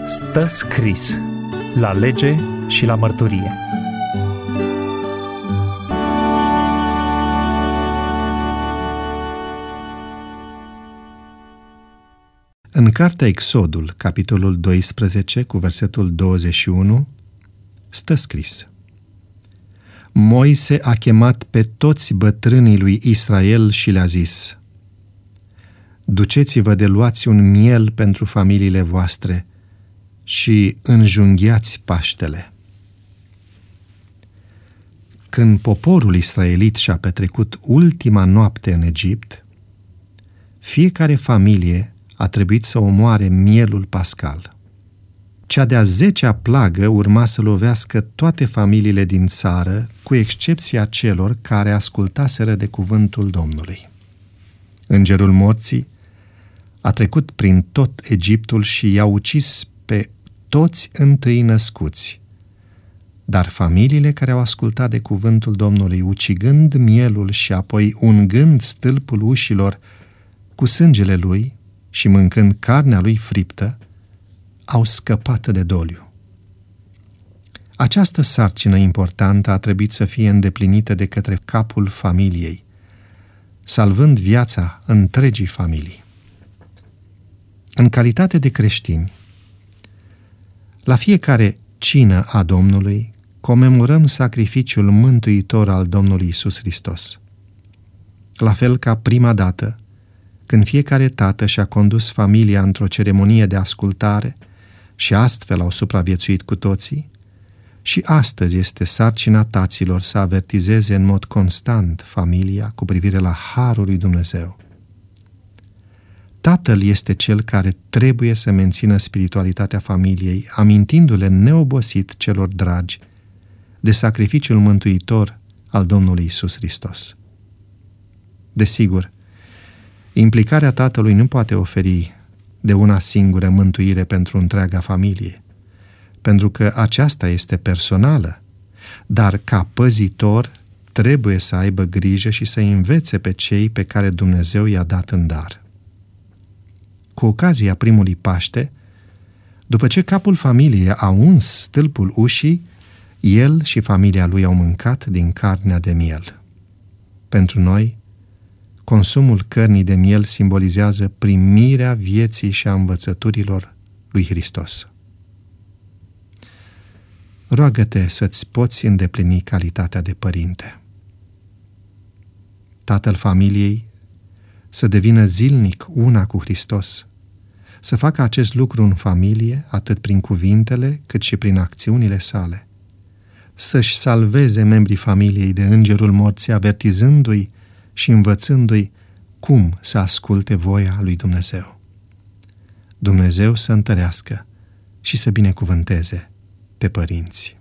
Stă scris la lege și la mărturie. În cartea Exodul, capitolul 12, cu versetul 21, stă scris: Moise a chemat pe toți bătrânii lui Israel și le-a zis: Duceți-vă de luați un miel pentru familiile voastre și înjunghiați Paștele. Când poporul israelit și-a petrecut ultima noapte în Egipt, fiecare familie a trebuit să omoare mielul pascal. Cea de-a 10-a plagă urma să lovească toate familiile din țară, cu excepția celor care ascultaseră de cuvântul Domnului. Îngerul morții a trecut prin tot Egiptul și i-a ucis pe toți întâi născuți, dar familiile care au ascultat de cuvântul Domnului, ucigând mielul și apoi ungând stâlpul ușilor cu sângele lui și mâncând carnea lui friptă, au scăpat de doliu. Această sarcină importantă a trebuit să fie îndeplinită de către capul familiei, salvând viața întregii familii. În calitate de creștini, la fiecare cină a Domnului comemorăm sacrificiul mântuitor al Domnului Iisus Hristos. La fel ca prima dată, când fiecare tată și-a condus familia într-o ceremonie de ascultare și astfel au supraviețuit cu toții, și astăzi este sarcina taților să avertizeze în mod constant familia cu privire la harul lui Dumnezeu. Tatăl este cel care trebuie să mențină spiritualitatea familiei, amintindu-le neobosit celor dragi de sacrificiul mântuitor al Domnului Iisus Hristos. Desigur, implicarea tatălui nu poate oferi de una singură mântuire pentru întreaga familie, pentru că aceasta este personală, dar ca păzitor trebuie să aibă grijă și să învețe pe cei pe care Dumnezeu i-a dat în dar. Cu ocazia primului Paște, după ce capul familiei a uns stâlpul ușii, el și familia lui au mâncat din carnea de miel. Pentru noi, consumul cărnii de miel simbolizează primirea vieții și a învățăturilor lui Hristos. Roagă-te să-ți poți îndeplini calitatea de părinte. Tatăl familiei să devină zilnic una cu Hristos, să facă acest lucru în familie, atât prin cuvintele, cât și prin acțiunile sale, să-și salveze membrii familiei de îngerul morții, avertizându-i și învățându-i cum să asculte voia lui Dumnezeu. Dumnezeu să întărească și să binecuvânteze pe părinți.